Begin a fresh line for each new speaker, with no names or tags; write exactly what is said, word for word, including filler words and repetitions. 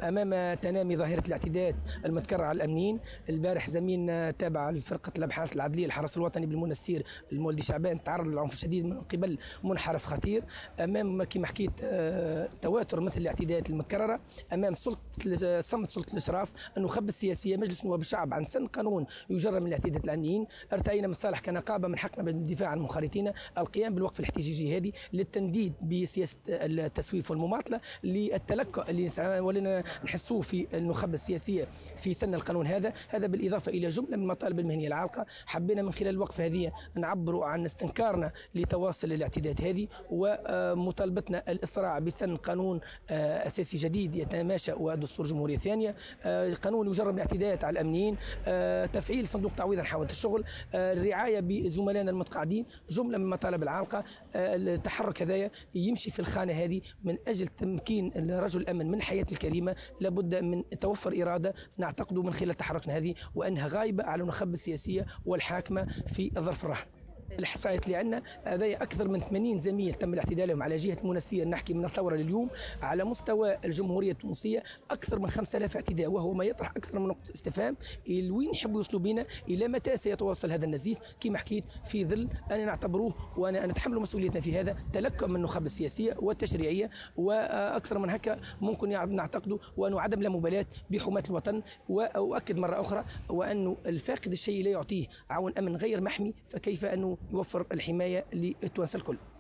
امام تنامي ظاهره الاعتداءات المتكرر على الامنيين. البارح زميلنا تابع لفرقه الابحاث العدليه الحرس الوطني بالمنستير المولدي شعبان تعرض للعنف الشديد من قبل منحرف خطير. امام كما حكيت تواتر مثل الاعتداءات المتكرره، امام سلطه صمت سلطه الاشراف، النخب السياسيه، مجلس نواب الشعب عن سن قانون يجرم من الاعتداءات الامنيين. ارتأينا من صالح كنقابه من حقنا بالدفاع عن منخرطينا القيام بالوقف الاحتجاجي هذه للتنديد بسياسه التسويف والمماطله، للتلكؤ اللي ولنا نحسوه في النخب السياسيه في سن القانون هذا هذا بالاضافه الى جمله من المطالب المهنيه العالقه. حبينا من خلال الوقفه هذه نعبروا عن استنكارنا لتواصل الاعتداءات هذه ومطالبتنا الاسراع بسن قانون اساسي جديد يتماشى ودستور جمهوريه ثانيه، قانون يجرم الاعتداءات على الامنيين، تفعيل صندوق تعويض عن حوادث الشغل، الرعايه بزملائنا المتقاعدين، جمله من المطالب العالقه. التحرك هذايا يمشي في الخانه هذه من اجل تمكين رجل الامن من حياته الكريمه. لابد من توفر اراده نعتقد من خلال تحركنا هذه وانها غايبه على النخب السياسيه والحاكمه في الظرف الراهن. الاحصائيات اللي عندنا هذا اكثر من ثمانين زميل تم الاعتداء لهم على جهه المنستير، نحكي من الثوره لليوم على مستوى الجمهوريه التونسيه اكثر من خمسة آلاف اعتداء، وهو ما يطرح اكثر من نقطه استفهام لوين يحبوا يوصلوا بنا، الى متى سيتواصل هذا النزيف كما حكيت في ظل انا نعتبروه وانا نتحمل مسؤوليتنا في هذا تلكؤ من النخب السياسيه والتشريعيه، واكثر من هكا ممكن نعتقد وانه عدم لا مبالاه بحماه الوطن. واؤكد مره اخرى وانه الفاقد الشيء لا يعطيه عون امن غير محمي، فكيف انه يوفر الحمايه للتوانسه الكل.